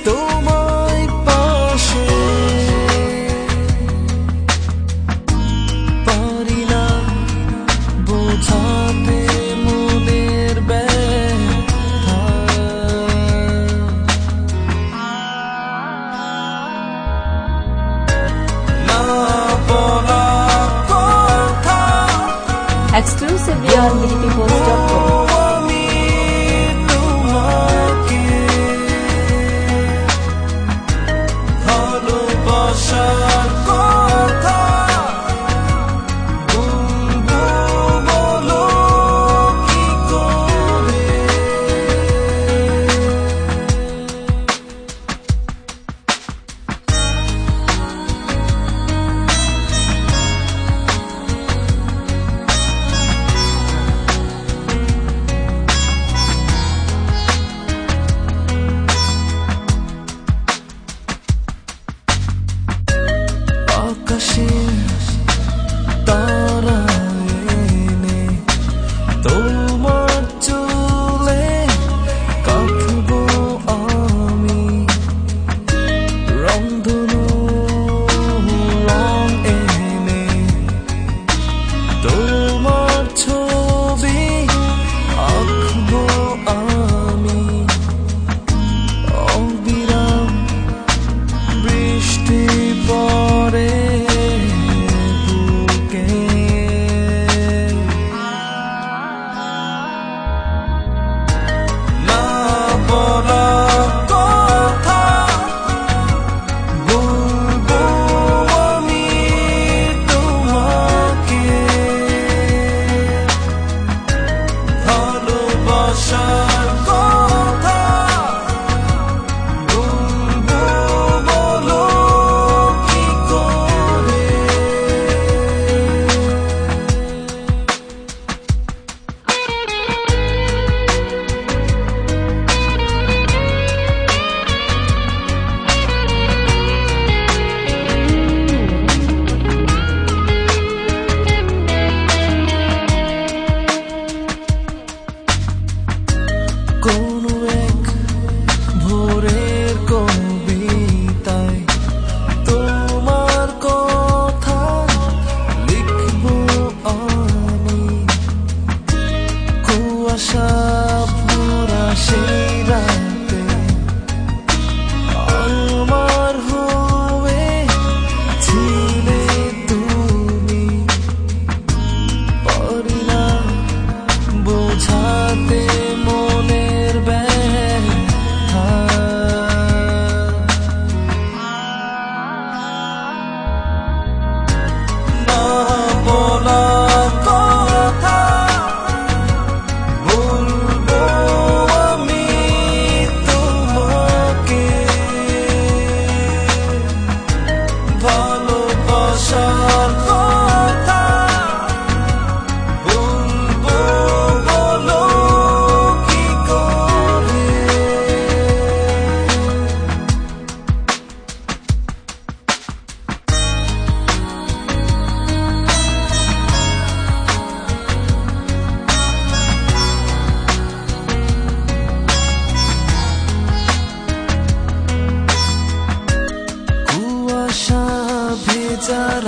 তোমায় পাশে পারি না বোঝাতে মনের ব্যথা না বলা কথা Exclusively on MiniPeoples.com. আকাশের তারা এনে তোমার চুলে কাঁথবো আমি রংধনু রং এনে তোমার ছবি আঁকবো আমি অবিরাম বৃষ্টি পড়ে কোনো এক ভোরের কবিতায় তোমার কথা লিখবো আমি কুয়াশা ভরা সেই রাতে আমার হয়ে ছিলে তুমি পারি না বোঝাতে মনের ব্যথা না বলা কথা বলবো আমি তোমাকে ভালোবাসার কথা বলবো বলো কি করে কুয়াশা ভেজা